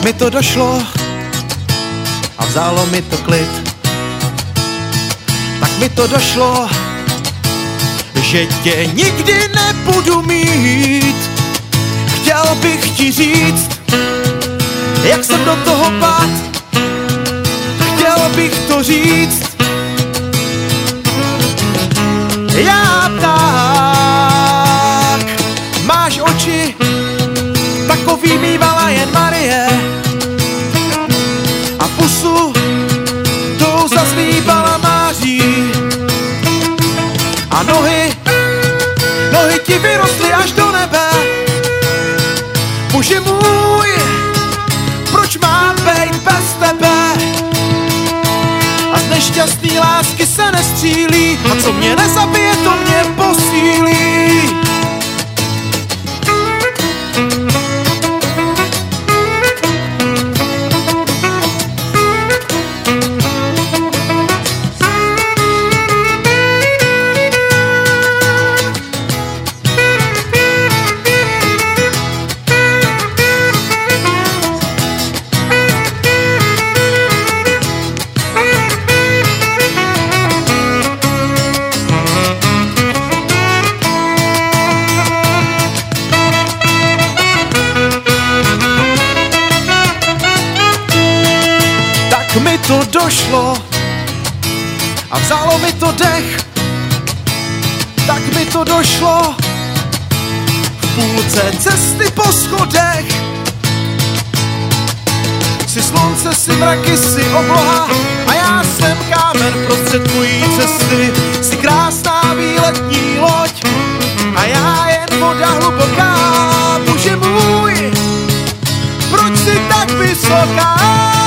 mi to došlo a vzalo mi to klid. Tak mi to došlo, že tě nikdy nebudu mít. Chtěl bych ti říct, jak jsem do toho pád. Chtěl bych to říct, já tak. Máš oči, takový mývala jen Marie, a pusu tou zazlíbala Máří. A nohy ti vyrostly až do nebe. Bože můj, proč mám být bez tebe? A z nešťastný lásky se nestřílí, a co mě nezabije, to mě posílí. Mi to došlo a vzalo mi to dech. Tak mi to došlo v půlce cesty po schodech. Jsi slunce, jsi mraky, jsi obloha a já jsem kámen prostřed tvojí cesty. Jsi krásná výletní loď a já jen voda hluboká. Bože můj, proč jsi tak vysoká?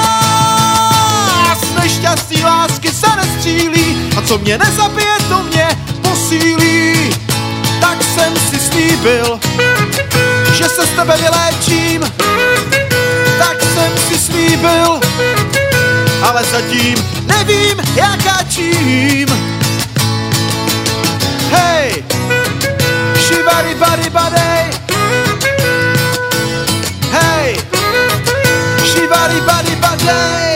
Nešťastný lásky se nestřílí, a co mě nezabije, to mě posílí. Tak jsem si slíbil, že se s tebe vyléčím. Tak jsem si slíbil, ale zatím nevím jak a čím. Hej, šibari bari badej. Hej, šibari bari badej.